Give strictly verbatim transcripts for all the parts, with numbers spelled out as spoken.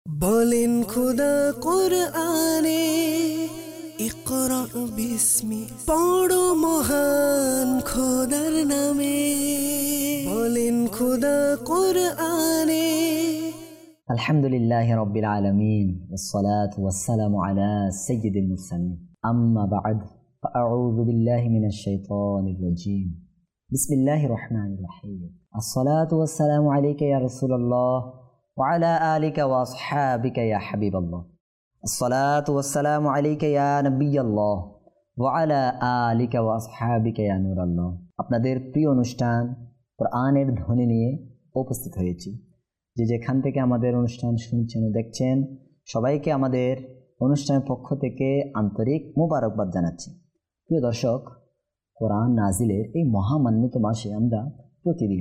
বলেন খোদা কোরআনে ইকরা বিস্মি পড়ো মহান খোদার নামে। বলেন খোদা কোরআনে। আলহামদুলিল্লাহি রাব্বিল আলামিন ওয়াসসালাতু ওয়াসসালামু আলা সাইয়্যিদিল মুরসালিন আম্মা বা'দ ফাআউযু বিল্লাহি মিনাশ শাইতানির রাজীম বিসমিল্লাহির রহমানির রহিম আসসালাতু ওয়াসসালামু আলাইকা ইয়া রাসূলুল্লাহ ওয়া আলা আলিকা ওয়া আসহাবিকা ইয়া হাবিবাল্লাহ আসসালাতু ওয়াসসালামু আলাইকা ইয়া নবিয়াল্লাহ ওয়া আলা আলিকা ওয়া আসহাবিকা ইয়া নূরাল্লাহ। আপনাদের প্রিয় অনুষ্ঠান কোরআনের ধ্বনি নিয়ে উপস্থিত হয়েছি। যে যেখান থেকে আমাদের অনুষ্ঠান শুনছেন ও দেখছেন সবাইকে আমাদের অনুষ্ঠানের পক্ষ থেকে আন্তরিক মোবারকবাদ জানাচ্ছি। প্রিয় দর্শক, কোরআন নাজিলের এই মহামান্বিত মাসে আমরা প্রতিদিন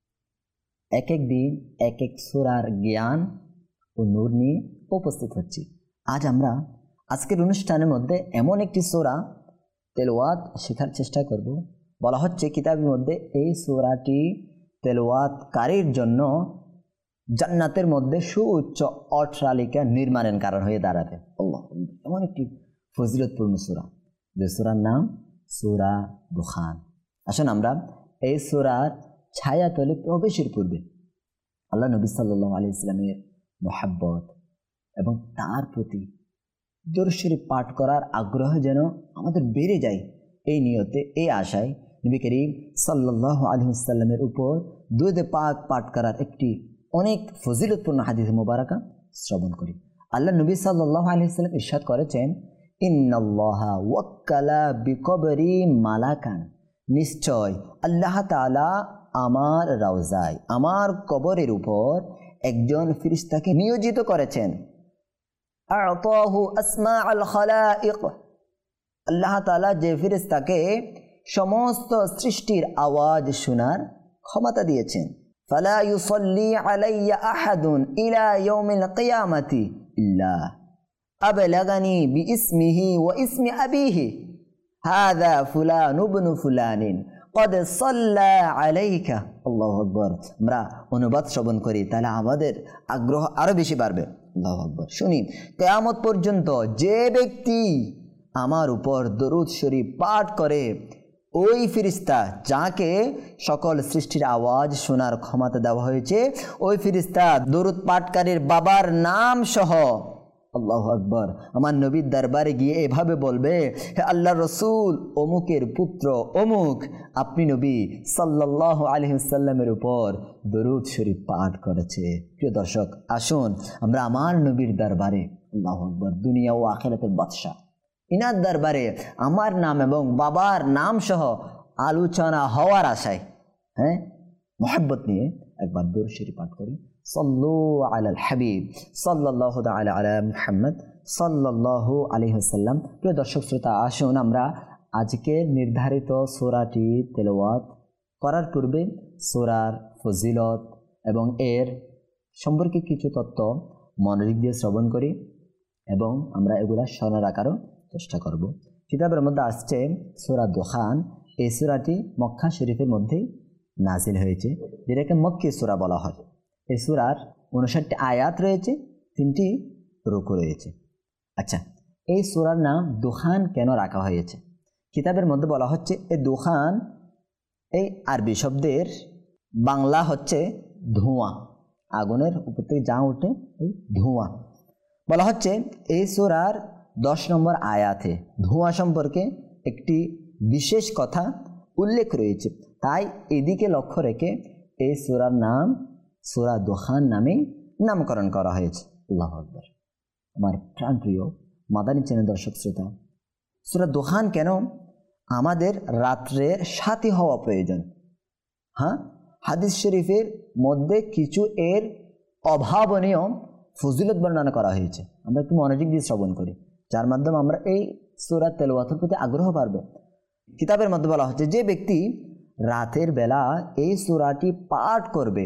এক এক দিন এক এক সূরার জ্ঞান ও নূর নিয়ে উপস্থিত হচ্ছি। আজ আমরা আজকের অনুষ্ঠানের মধ্যে এমন একটি সূরা তেলাওয়াত শেখার চেষ্টা করব। বলা হচ্ছে কিতাবের মধ্যে এই সূরাটি তেলাওয়াতকারীর জন্য জান্নাতের মধ্যে সুউচ্চ অট্টালিকা নির্মাণের কারণ হয়ে দাঁড়াবে। আল্লাহ, এমন একটি ফজিলতপূর্ণ সূরা, যে সূরার নাম সূরা দুখান। আসুন আমরা এই সূরার ছায়াতলে প্রবেশের পূর্বে আল্লাহ নবী সাল্লাল্লাহু আলাইহি ওয়াসাল্লামের মহব্বত এবং তার প্রতি দরুদ শরীফ পাঠ করার আগ্রহ যেন আমাদের বেড়ে যায়, এই নিয়তে এই আশায় নবী করিম সাল্লাল্লাহু আলাইহি ওয়াসাল্লামের উপর দুরূদ পাক পাঠ করার একটি অনেক ফজিলতপূর্ণ হাদিস মুবারাকা শ্রবণ করি। আল্লাহ নবী সাল্লাল্লাহু আলাইহি ওয়াসাল্লাম ইরশাদ করেছেন, ইন্নাল্লাহা ওয়াক্কালা বিকবরি মালাকান, নিশ্চয় আল্লাহ তাআলা আমার রওজায়, আমার কবরের উপর একজন ফেরেশতাকে নিয়োজিত করেছেন। আ'তাহু আসমাআল খালাইক, আল্লাহ তাআলা যে ফেরেশতাকে সমস্ত সৃষ্টির আওয়াজ শোনার ক্ষমতা দিয়েছেন। ফালা ইউসাল্লি আলাইয়া আহাদুন ইলা ইয়াউমিল কিয়ামাতি ইল্লা আবলাগানি বিইসমিহি ওয়া ইসমি আবিহি হাযা ফুলান ইবনু ফুলানিন কদ সাল্লা আলাইকা। আল্লাহু আকবার। আমরা অনুবাদ শ্রবণ করি, তাহলে আমাদের আগ্রহ আরো বেশি বাড়বে। আল্লাহু আকবার। শুনি, কিয়ামত পর্যন্ত যে ব্যক্তি আমার উপর দরুদ শরীফ পাঠ করে, ওই ফেরেশতা যাকে সকল সৃষ্টির আওয়াজ শোনার ক্ষমতা দেওয়া হয়েছে, ওই ফেরেশতা দরুদ পাঠকারীর বাবার নাম সহ, আল্লাহু আকবার, আমার নবীর দরবারে গিয়ে এভাবে বলবে, হে আল্লাহর রাসূল, অমুকের পুত্র অমুক আপনি নবী সাল্লাল্লাহু আলাইহি ওয়াসাল্লামের উপর দরুদ শরীফ পাঠ করেছে। প্রিয় দর্শক, আসুন আমরা আমার নবীর দরবারে, আল্লাহু আকবার, দুনিয়া ও আখিরাতের বাদশা, ইনার দরবারে আমার নাম এবং বাবার নাম সহ আলোচনা হওয়ার আশায়, হ্যাঁ, মোহাব্বত নিয়ে একবার দরুদ শরীফ পাঠ করি। সাল্লু আলাল হাবিব সাল্লাল্লাহু তাআলা আলা মুহাম্মদ সাল্লাল্লাহু আলাইহি ওয়াসাল্লাম। প্রিয় দর্শক শ্রোতা, আসুন আমরা আজকে নির্ধারিত সূরাটি তেলাওয়াত করার পূর্বে সূরার ফজিলত এবং এর সম্পর্কে কিছু তথ্য মনোযোগ দিয়ে শ্রবণ করি এবং আমরা এগুলা স্মরণে রাখারও চেষ্টা করব। কিতাবের মধ্যে আসছে সূরা দুখান। এই সূরাটি মক্কা শরীফের মধ্যেই নাজিল হয়েছে, যেটাকে মক্কি সূরা বলা হয়। এই সূরার উনষাটটি আয়াত রয়েছে, তিনটি রুকু রয়েছে। আচ্ছা, এই সূরার নাম দুখান কেন রাখা হয়েছে? কিতাবের মধ্যে বলা হচ্ছে, এই দুখান এই আরবি শব্দের বাংলা হচ্ছে ধোঁয়া, আগুনের উপর থেকে যা ওঠে ওই ধোঁয়া। বলা হচ্ছে এই সূরার দশ নম্বর আয়াতে ধোঁয়া সম্পর্কে একটি বিশেষ কথা উল্লেখ রয়েছে, তাই এদিকে লক্ষ্য রেখে এই সূরার নাম সূরা দুখান নামে নামকরণ করা হয়েছে। আল্লাহু আকবার। আমার প্রাণপ্রিয় মাদানী চ্যানেল দর্শক শ্রোতা, সূরা দুখান কেন আমাদের রাত্রের সাথী হওয়া প্রয়োজন? হ্যাঁ, হাদিস শরীফের মধ্যে কিছু এর অভাবনীয় ফজিলত বর্ণনা করা হয়েছে। আমরা একটু মনোযোগ দিয়ে শ্রবণ করি, যার মাধ্যমে আমরা এই সূরা তেলাওয়াতের প্রতি আগ্রহ বাড়বে। কিতাবের মধ্যে বলা হচ্ছে, যে ব্যক্তি রাতের বেলা এই সূরাটি পাঠ করবে,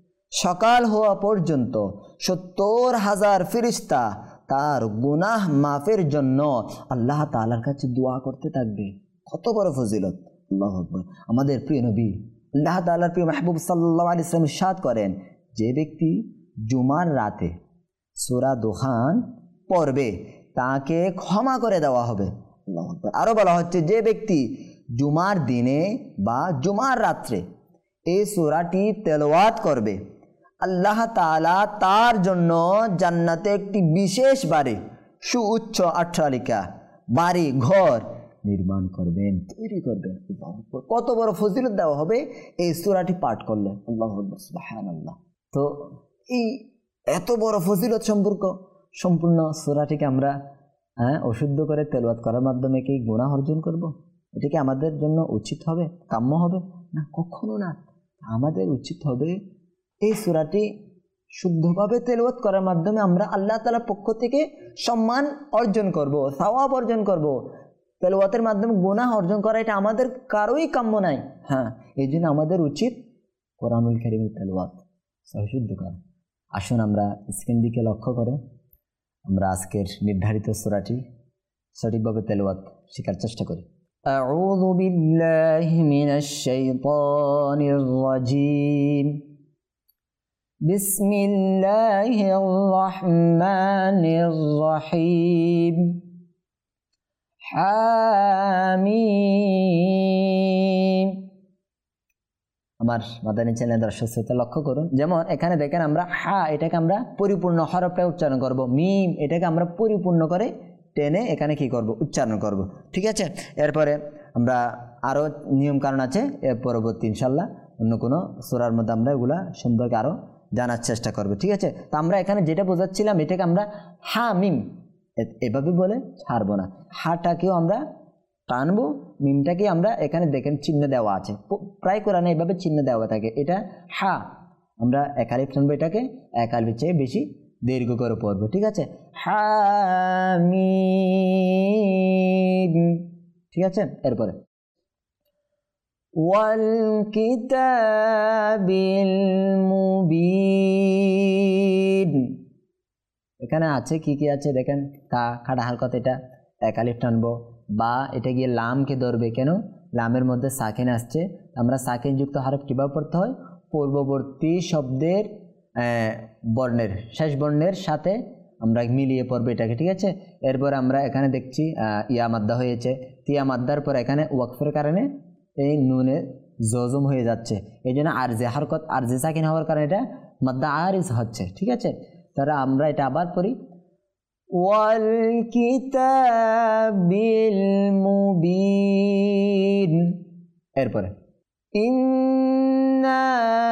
সকাল হওয়া পর্যন্ত সত্তর হাজার ফেরেশতা তার গুনাহ মাফের জন্য আল্লাহ তাআলার কাছে দোয়া করতে থাকবে। কত বড় ফজিলত! আল্লাহু আকবার। আমাদের প্রিয় নবী আল্লাহ তাআলার প্রিয় মাহবুব সাল্লাল্লাহু আলাইহি ওয়াসাল্লাম ইরশাদ করেন, যে ব্যক্তি জুমার রাতে সূরা দুখান পড়বে তাকে ক্ষমা করে দেওয়া হবে। আল্লাহু আকবার। আরও বলা হচ্ছে যে ব্যক্তি জুমার দিনে বা জুমার রাত্রে এই সূরাটি তেলাওয়াত করবে আল্লাহ তাআলা তার জন্য জান্নাতে একটি বিশেষ বাড়ি সুউচ্চ অট্টালিকা বাড়ি ঘর নির্মাণ করবেন, তৈরি করবেন। কত বড় ফজিলত দেওয়া হবে এই সূরাটি পাঠ করলে। আল্লাহু আকবার, সুবহানাল্লাহ। তো এই এত বড় ফজিলত সম্পর্ক সম্পূর্ণ সূরাটিকে আমরা হ্যাঁ অশুদ্ধ করে তেলাওয়াত করার মাধ্যমে কি গুনাহ অর্জন করব? এটা কি আমাদের জন্য উচিত হবে, কাম্য হবে? না, কখনো না। আমাদের উচিত হবে এই সূরাটি শুদ্ধভাবে তেলাওয়াত করার মাধ্যমে আমরা আল্লাহ তাআলার পক্ষ থেকে সম্মান অর্জন করব, সওয়াব অর্জন করব। তেলাওয়াতের মাধ্যমে গুনাহ অর্জন করা এটা আমাদের কারোই কাম্য নাই। হ্যাঁ, এই জন্য আমাদের উচিত কোরআনুল কারীমের তেলাওয়াত সহিশুদ্ধ করা। আসুন আমরা স্ক্রিন দিকে লক্ষ্য করে আমরা আজকের নির্ধারিত সূরাটি সঠিকভাবে তেলাওয়াত শেখার চেষ্টা করি। আউযু বিল্লাহি মিনাশ শাইতানির রাজীম। বিসমিল্লাহির রহমানির রহিম। হামিম। আমার মাদানী চ্যানেল দর্শক শ্রোতা লক্ষ্য করুন, যেমন এখানে দেখেন আমরা হা এটাকে আমরা পরিপূর্ণ হরফটা উচ্চারণ করব, মিম এটাকে আমরা পরিপূর্ণ করে টেনে এখানে কি করব, উচ্চারণ করব। ঠিক আছে, এরপরে আমরা আরও নিয়ম কারণ আছে এর পরবর্তী ইনশাল্লাহ অন্য কোনো সূরার মধ্যে আমরা এগুলা সম্পর্কে আরও জানার চেষ্টা করব। ঠিক আছে, তো আমরা এখানে যেটা বোঝাচ্ছিলাম এটাকে আমরা হা মিম এভাবে বলে ছাড়বো না। হাটাকেও আমরা টানবো, মিমটাকে আমরা এখানে দেখেন চিহ্ন দেওয়া আছে, প্রায় কোরআনে এভাবে চিহ্ন দেওয়া থাকে। এটা হা আমরা এক আলিফ টানবো, এটাকে এক আলিফের চেয়ে বেশি দীর্ঘ করে পড়বো। ঠিক আছে, হামিম। ঠিক আছে, এরপরে ওয়াল কিতাবিল মুবিন। এখানে আছে কি কি আছে দেখেন, তা খাড়া হালকত এটা এক আলিফ টানবো, বা এটা গিয়ে লামকে ধরবে। কেন? লামের মধ্যে সাকিন আসছে, আমরা সাকিন যুক্ত হরফ কীভাবে পড়তে হয়, পূর্ববর্তী শব্দের বর্ণের শেষ বর্ণের সাথে আমরা মিলিয়ে পড়বো এটাকে। ঠিক আছে, এরপর আমরা এখানে দেখছি ইয়া মাদ্দা হয়েছে, তিয়া মাদ্দার পর এখানে ওয়াকফের কারণে এই নুনে জজম হয়ে যাচ্ছে, এই জন্য আরজে হরকত আরজে সাকিন হওয়ার কারণে এটা মাদ্দা আরিজ হচ্ছে। ঠিক আছে, তাহলে আমরা এটা আবার পড়ি, ওয়াল কিতাবিল মুবিন। এরপরে ইন্না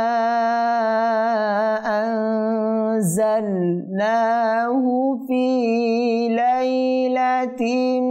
আনজালনাহু ফি লাইলাতিন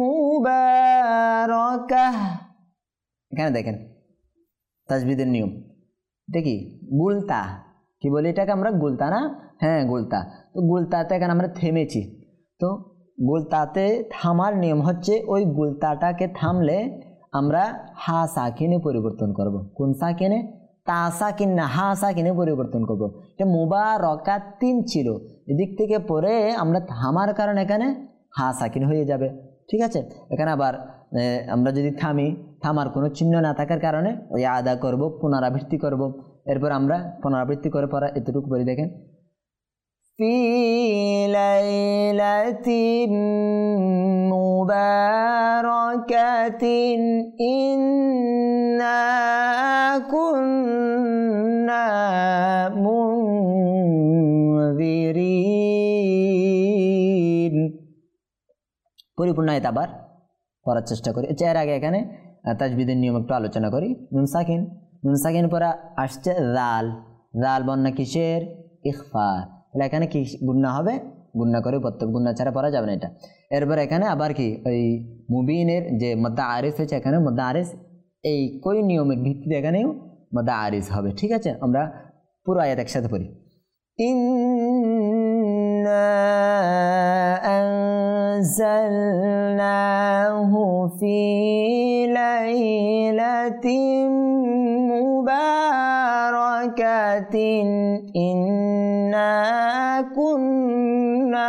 মুবারাকাহ। এখানে দেখেন তাজবিদের নিয়ম, এটা কি গুলতা, কি বলি এটাকে আমরা গুলতা না? হ্যাঁ গুলতা। তো গুলতাতে এখানে আমরা থেমেছি, তো গুলতাতে থামার নিয়ম হচ্ছে ওই গুলতাটাকে থামলে আমরা হা সাকিনে পরিবর্তন করব। কোন সাকিনে? তা সাকিন না, হা সাকিনে পরিবর্তন করব। এটা মুবারাকাতিন ছিল, এদিক থেকে পরে আমরা থামার কারণে এখানে হা সাকিন হয়ে যাবে। ঠিক আছে, এখানে আবার আমরা যদি থামি, থামার কোনো চিহ্ন না থাকার কারণে ওই আদা করব, পুনরাবৃত্তি করব। এরপর আমরা পুনরাবৃত্তি করে পড়া এতটুকু বলি দেখেন, ফি লাইলাতিন মুবারাকাতিন ইন্না কুন্না মুনযিরিন। পরিপূর্ণ আয়াত আবার পড়ার চেষ্টা করি। এর আগে এখানে তাজবিদের নিয়ম একটু আলোচনা করি। নুন সাকিন, নুন সাকিন পরে আসছে জাল, জাল বন্যা কিসের? ইখফা। তাহলে এখানে কি গুন্না হবে? গুন্না করে প্রত্যেক গুন্না ছাড়া পড়া যাবে না এটা। এরপর এখানে আবার কি ওই মুবিনের যে মাদ্দা আরিস হয়েছে, এখানে মাদ্দা আরিস এই কই নিয়মের ভিত্তিতে এখানেও মাদ্দা আরিস হবে। ঠিক আছে, আমরা পুরো আয়াত একসাথে পড়ি, ইন্না আনজালনাহু ফি লাইলাতিন মুবারাকাতিন ইন্না কুন্না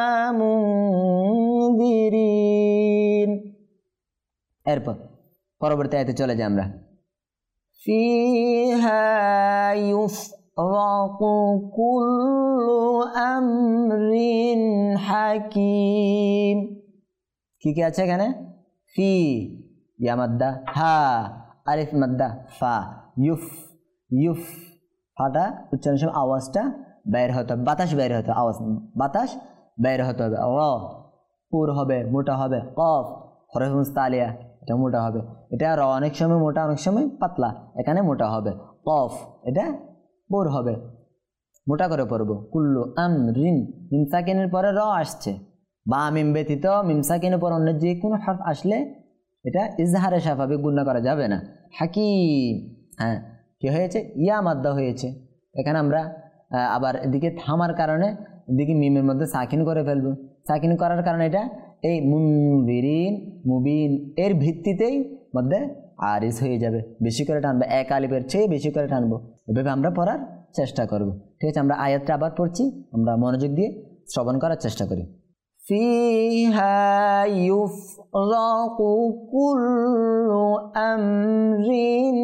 মুনযিরিন। এরপর পরবর্তী আয়াতে চলে যাই আমরা, ফিহা ইউফ কুল্লু আমরিন হাকিম। কি কি আছে এখানে? ফি, ইয়া মাদ্দা, হা, আলিফ মাদ্দা, ফা, ইউফ, ইউফ, ফাটা উচ্চারণের সময় আওয়াজটা বের হতে হবে, বাতাস বের হতে হবে, আওয়াজ বাতাস বের হতে হবে। র পুর হবে, মোটা হবে। কফ হরফ মুস্তালিয়া, এটা মোটা হবে। এটা র অনেক সময় মোটা, অনেক সময় পাতলা, এখানে মোটা হবে। কফ এটা পুর হবে, মোটা করে পড়বো। কুল্লু আমরিন, মিম সাকিনের পরে র আসছে, বা মিম ব্যতীত মিম সাকিনের পর অন্য যে কোনো হরফ আসলে এটা ইজহারে স্বাভাবিক গুণনা করা যাবে না। হাকিম, হ্যাঁ কি হয়েছে? ইয়া মাদ্দা হয়েছে। এখানে আমরা আবার এদিকে থামার কারণে এদিকে মিমের মধ্যে সাকিন করে ফেলবো। সাকিন করার কারণে এটা এই মুনবিরিন, মুবিন এর ভিত্তিতেই মধ্যে আরিস হয়ে যাবে, বেশি করে টানবো, এক আলিফের চেয়ে বেশি করে টানবো। এভাবে আমরা পড়ার চেষ্টা করব। ঠিক আছে, আমরা আয়াতটা আবার পড়ছি, আমরা মনোযোগ দিয়ে শ্রবণ করার চেষ্টা করি। ফিহা ইউফরাকু কুল্লু আমরিন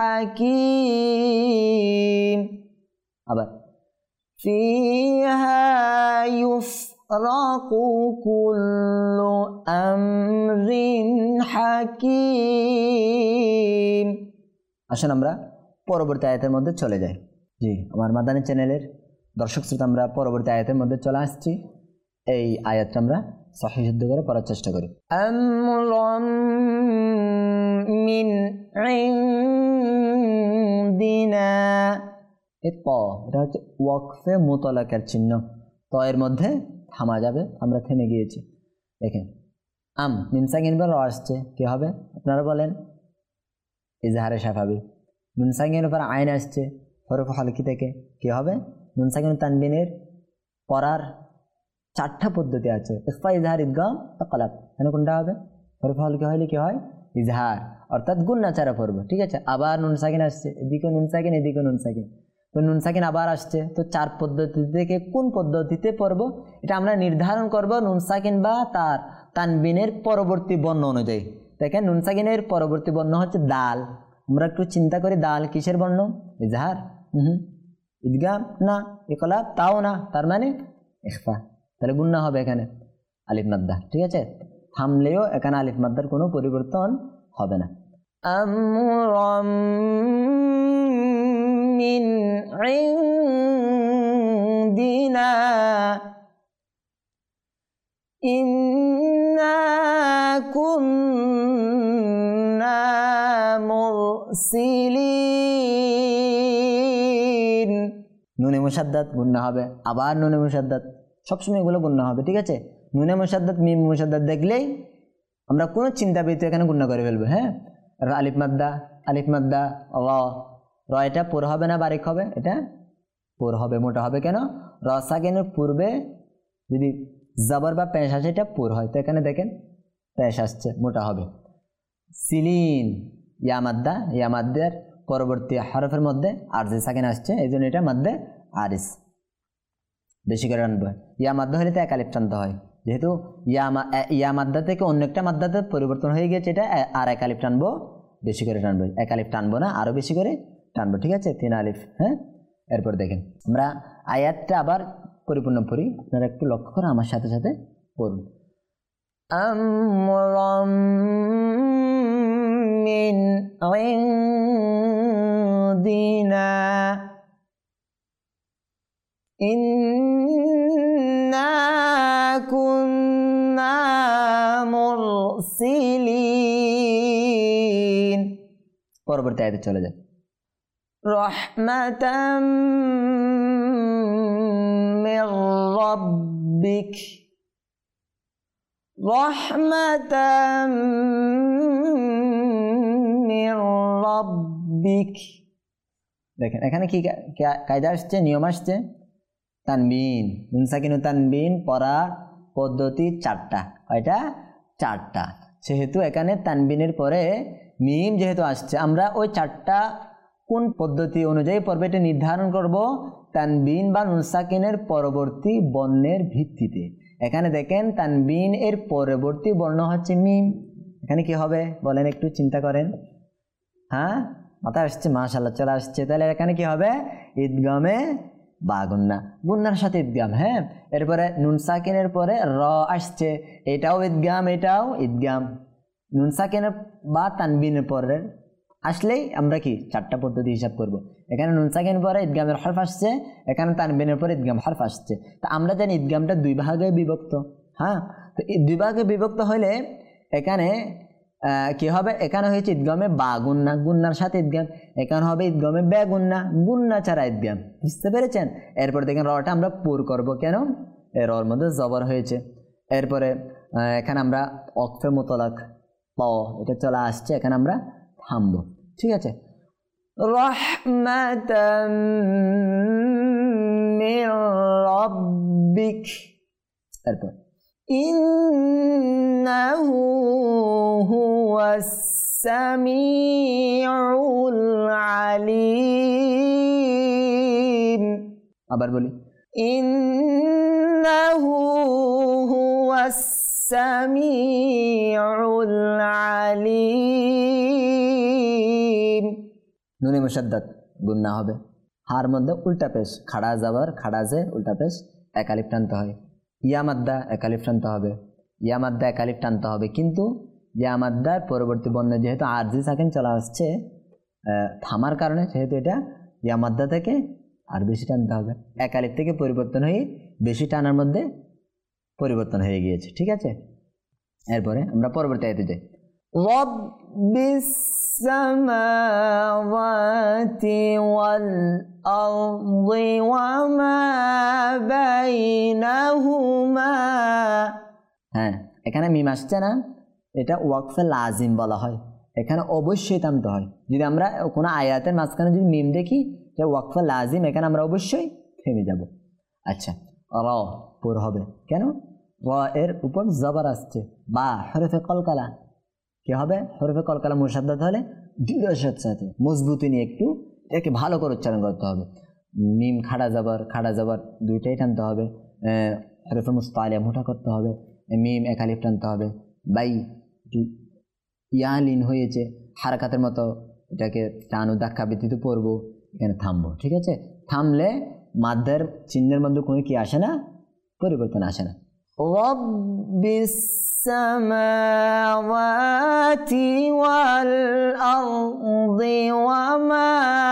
হাকিম। আবার ফিহা ইউফরাকু কুল্লু আমরিন হাকিম। আসুন আমরা পরবর্তী আয়াতের মধ্যে চলে যাই। জি, আমার মাদানী চ্যানেলের দর্শক শ্রোতা, আমরা পরবর্তী আয়াতের মধ্যে চলে আসছি। এই আয়াতটা আমরা সহিহ শুদ্ধ করে পড়ার চেষ্টা করি। আমরাম মিন ইনদিনা, এই ত এটা হচ্ছে ওয়াকফে মুতলাকার চিহ্ন। ত এর মধ্যে থামা যাবে, আমরা থেমে গিয়েছি। দেখেন আম মিম সাকিন পর র আসছে, কি হবে আপনারা বলেন? ইজহারে স্বাভাবিক। নুন সাকিনের উপর আইন আসছে হরফ হালকি থেকে, কি হবে? নুন সাকিন তানবিনের পড়ার চারটা পদ্ধতি আছে, ইখফা, ইজহার, ইদগাম, ইকলাব। এখানে কোনটা হবে? হরফ হালকি হলে কি হয়? ইজহার, অর্থাৎ গুন্না ছাড়া পড়বো। ঠিক আছে, আবার নুন সাকিন আসছে, এদিকে নুন সাকিন, এদিকে নুন সাকিন, তো নুন সাকিন আবার আসছে। তো চার পদ্ধতি থেকে কোন পদ্ধতিতে পড়বো এটা আমরা নির্ধারণ করব নুন সাকিন বা তার তানবিনের পরবর্তী বর্ণ অনুযায়ী। দেখেন নুন সাকিনের পরবর্তী বর্ণ হচ্ছে দাল। আমরা একটু চিন্তা করি, দাল কিসের বর্ণ? ইজহার। হুম ইদগাম না, ইকলাব তাও না, তার মানে ইখফা। তাহলে গুন্না হবে এখানে আলিফ মাদ্দা। ঠিক আছে, থামলেও এখানে আলিফ মাদ্দার কোনো পরিবর্তন হবে না। আমরাম মিন ইনদিনা ইন্না কুন্না মুরসিলিন। নুনে মুশাদ্দাদ গুন্না হবে, আবার নুনে মুশাদ্দাদ, সবসময় এগুলো গুন্না হবে। ঠিক আছে, নুনে মুশাদ্দাদ, মিম মুশাদ্দাদ দেখলেই আমরা কোনো চিন্তা ব্যতীত এখানে গুন্না করে ফেলবো। হ্যাঁ, আলিফ মাদ্দা, আলিফ মাদ্দা র, র এটা পুর হবে না বারিক হবে? এটা পুর হবে, মোটা হবে। কেন? র সাকিনের পূর্বে যদি জবর বা পেশ আসে এটা পুর হয়, তো এখানে দেখেন পেশ আসছে, মোটা হবে। সিলিন, ইয়া মাদ্দা, ইয়া মাদ্দের পরবর্তী হরফের মধ্যে আরজি সাকিন আসছে, এই জন্য এটা মাদ্দে আরিস, বেশি করে টানতে হয়। ইয়া মাদ্দা হলে তো এক আলিফ টানতে হয়, যেহেতু ইয়া ইয়া মাদ্দা থেকে অন্য একটা মাদ্দাতে পরিবর্তন হয়ে গেছে, এটা আর এক আলিফ টানবো, বেশি করে টানবো। এক আলিফ টানবো না, আরও বেশি করে টানবো। ঠিক আছে, তিন আলিফ। হ্যাঁ, এরপর দেখেন আমরা আয়াতটা আবার পরিপূর্ণ পড়ি, আপনারা একটু লক্ষ্য করে আমার সাথে সাথে পড়ুন। আমরাম মিন ইনদিনা ইন্না কুন্না মুরসিলিন। পরবর্তী আয়াতে চলে যায়। রহমাতাম মির রাব্বিক, রহমাতাম মির রাব্বিক। দেখেন এখানে কি কায়দা আসছে, নিয়ম আসছে? তানবিন, নুন সাকিন ও তানবিন পড়া পদ্ধতি চারটা। কয়টা? চারটা। সেহেতু এখানে তানবিনের পরে মিম যেহেতু আসছে, আমরা ওই চারটা কোন পদ্ধতি অনুযায়ী পড়বে এটা নির্ধারণ করব তানবিন বা নুন সাকিনের পরবর্তী বর্ণের ভিত্তিতে। এখানে দেখেন তানবিন এর পরবর্তী বর্ণ হচ্ছে মিম, এখানে কি হবে বলেন, একটু চিন্তা করেন। হ্যাঁ, মাথায় আসছে? মাশাআল্লাহ, চলে আসছে। তাহলে এখানে কি হবে? ইদগামে বা গুন্না, গুন্নার সাথে ইদগাম। হ্যাঁ, এরপরে নুন সাকিনের পরে র আসছে, এটাও ইদগাম, এটাও ইদগাম। নুন সাকিনের বা তানবিনের পরে আসলেই আমরা কি চারটা পদ্ধতি হিসাব করব। এখানে নুন সাকিনের পরে ইদগামের হরফ আসছে, এখানে তানবিনের পরে ইদগাম হরফ আসছে। তো আমরা জানি ইদগামটা দুই ভাগে বিভক্ত। হ্যাঁ, তো এই দুই ভাগে বিভক্ত হলে এখানে কি হবে? এখানে হয়েছে ইদগামে বা গুন্না, গুন্নার সাথে ইদগাম। এখানে হবে ইদগামে বে গুন্না, গুন্না ছাড়া ইদগাম। বুঝতে পেরেছেন? এরপর দেখেন রটা আমরা পুর করব। কেন? এর রর মধ্যে জবর হয়েছে। এরপরে এখানে আমরা ওয়াকফে মুতলাক প, এটা চলে আসছে, এখানে আমরা থামবো। ঠিক আছে? রাহমাতাম মির রাব্বিক, এরপর ইন্নাহু হুয়াস সামিউল আলিম। আবার বলি, ইন্নাহু হুয়াস সামিউল আলিম। নুনে মুশাদ্দাদ গুন্না হবে। হার মধ্যে উল্টা পেশ, খাড়া যাবার, খাড়া জে উল্টা পেশ, এক আলিফ টানতে হয়। ইয়া মাদ্দা এক আলিফ টানতে হবে, ইয়া মাদ্দা এক আলিফ টানতে হবে। কিন্তু ইয়া মাদ্দার পরবর্তী বর্ণে যেহেতু আরজি সাকিন চলে আসছে থামার কারণে, সেহেতু এটা ইয়া মাদ্দা থেকে আর বেশি টানতে হবে। এক আলিফ থেকে পরিবর্তন হয়ে বেশি টানার মধ্যে পরিবর্তন হয়ে গিয়েছে। ঠিক আছে? এরপরে আমরা পরবর্তী আয়াতে যাই। রব্বিস সামাওয়াতি ওয়াল আরদি ওয়া মা বাইনাহুমা। হ্যাঁ, এখানে মিম আসছে না, এটা ওয়াকফে লাজিম বলা হয়। এখানে অবশ্যই টানতে হয়। যদি আমরা কোনো আয়াতের মাঝখানে যদি মিম দেখি, এটা ওয়াকফে লাজিম, এখানে আমরা অবশ্যই থেমে যাব। আচ্ছা, র পুর হবে। কেন? র এর উপর জবর আসছে, বা হরফে কলকালা কি হবে? হরফে কলকালা মুশাদ্দাদ হলে দৃঢ়তার সাথে মজবুতি নিয়ে একটু একে ভালো করে উচ্চারণ করতে হবে। মিম খাড়া জবর, খাড়া জবর দুইটাই টানতে হবে। হরফে মুস্তালিয়া মোটা করতে হবে। মিম এক আলিফ টানতে হবে। বাই ইয়া লিন হয়েছে হারাকাতের মতো, এটাকে টানু ধাক্কা ব্যতীত পড়বো, এখানে থামবো। ঠিক আছে? থামলে মাদ্দার চিহ্নের মধ্যে কোনো কি আসে না, পরিবর্তন আসে না। রব্বিস সামাওয়াতি ওয়াল আরদি ওয়া মা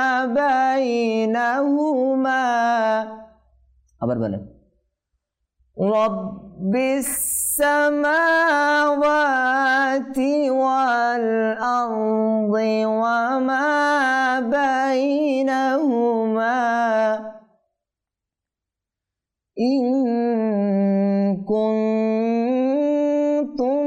বাইনাহুমা। আবার বলেন, রব্বিস সামাওয়াতি ওয়াল আরদি ওয়া মা বাইনাহুমা ইন কুনতুম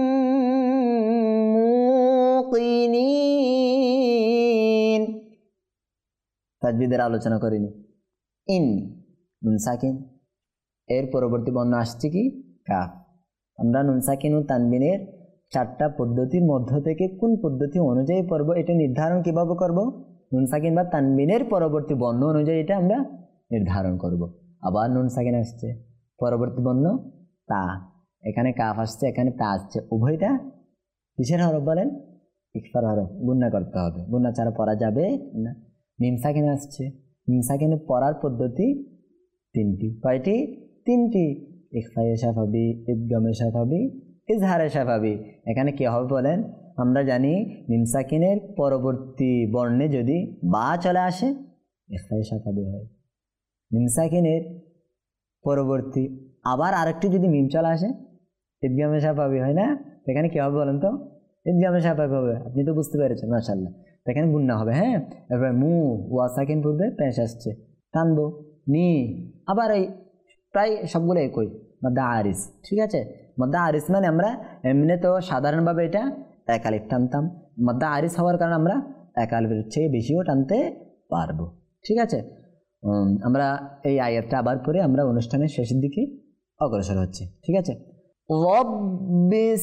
মুকিনিন। তাজবিদের আলোচনা করিনি। ইন নুন সাকিন, এর পরবর্তী বর্ণ আসছে কি? কাফ। আমরা নুন সাকিন ও তানবিনের চারটা পদ্ধতির মধ্য থেকে কোন পদ্ধতি অনুযায়ী পড়ব, এটা নির্ধারণ কিভাবে করব? নুন সাকিন বা তানবিনের পরবর্তী বর্ণ অনুযায়ী এটা আমরা নির্ধারণ করব। আবার নুন সাকিন আসছে, পরবর্তী বর্ণ তা, এখানে কাফ আসছে, এখানে তা আসছে, উভয়টা কিসের হরফ বলেন? ইকফার হরফ, গুন্না করতে হবে। গুন্না ছাড়া পড়া যাবে না। মিম সাকিন আসছে, মিম সাকিনে পড়ার পদ্ধতি তিনটি। কয়টি? তিনটি। ইখফায়ে শাফাবি, ইদগামে শাফাবি, ইজহারে শাফাবি। এখানে কি হবে বলেন? আমরা জানি মিম সাকিনের পরবর্তী বর্ণে যদি বা চলে আসে ইখফায়ে শাফাবি হয়। মিম সাকিনের পরবর্তী আবার আরেকটি যদি মিম চলে আসে ইদগামে শাফাবি হয় না? এখানে কি হবে বলেন তো? ইদগামে শাফাবি হবে। আপনি তো বুঝতে পেরেছেন, মাশাআল্লাহ। এখানে গুন্না হবে। হ্যাঁ, এবার মু ওয়া সাকিন পূর্বে পেশ আসছে, টানবো নি। আবার এই প্রায় সবগুলো একই মাদ্দা আরিস। ঠিক আছে? মাদ্দা আরিস মানে আমরা এমনি তো সাধারণভাবে এটা এক আলিফ টানতাম। মাদ্দা আরিস হওয়ার কারণে আমরা এক আলিফের চেয়ে বেশিও টানতে পারবো। ঠিক আছে? আমরা এই আয়াতটা আবার পরে আমরা অনুষ্ঠানের শেষের দিকে অগ্রসর হচ্ছি। ঠিক আছে? রব্বিস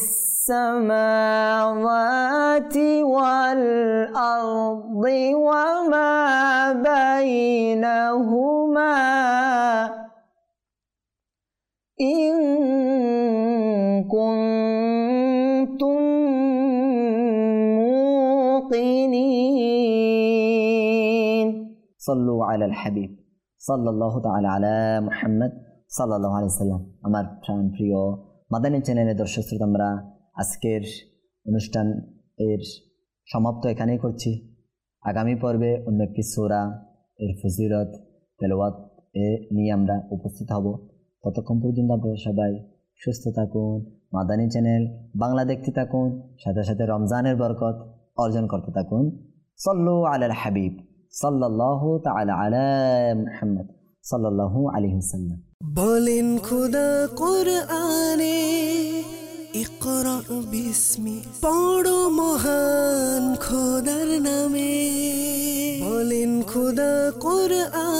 সামাওয়াতি ওয়াল আরদি ওয়া মা বাইনাহুমা ইন কুনতুম মুকিনিন। সাল্লু আলাল হাবিব সাল্লাল্লাহু তাআলা আলা মুহাম্মদ সাল্লাল্লাহু আলাইহি সাল্লাম। আমার প্রাণ প্রিয় মাদানী চ্যানেলের দর্শক শ্রোতা, আমরা আজকের অনুষ্ঠান এর সমাপ্ত এখানেই করছি। আগামী পর্বে অন্য একটি সূরা এর ফজিলত তেলাওয়াত এ নিয়ে আমরা উপস্থিত হব। ততক্ষণ পর্যন্ত আপনারা সবাই সুস্থ থাকুন, মাদানী চ্যানেল বাংলা দেখতে থাকুন, সাথে সাথে রমজানের বরকত অর্জন করতে থাকুন। সাল্লু আলাল হাবিব সাল্লাল্লাহু তাআলা আলা মুহাম্মদ সাল্লাল্লাহু আলাইহি ওয়াসাল্লাম। বলেন খোদা কোরআনে ইকরা বিস্মি, পড়ো মহান খোদার নামে। বলেন খোদা কোরআনে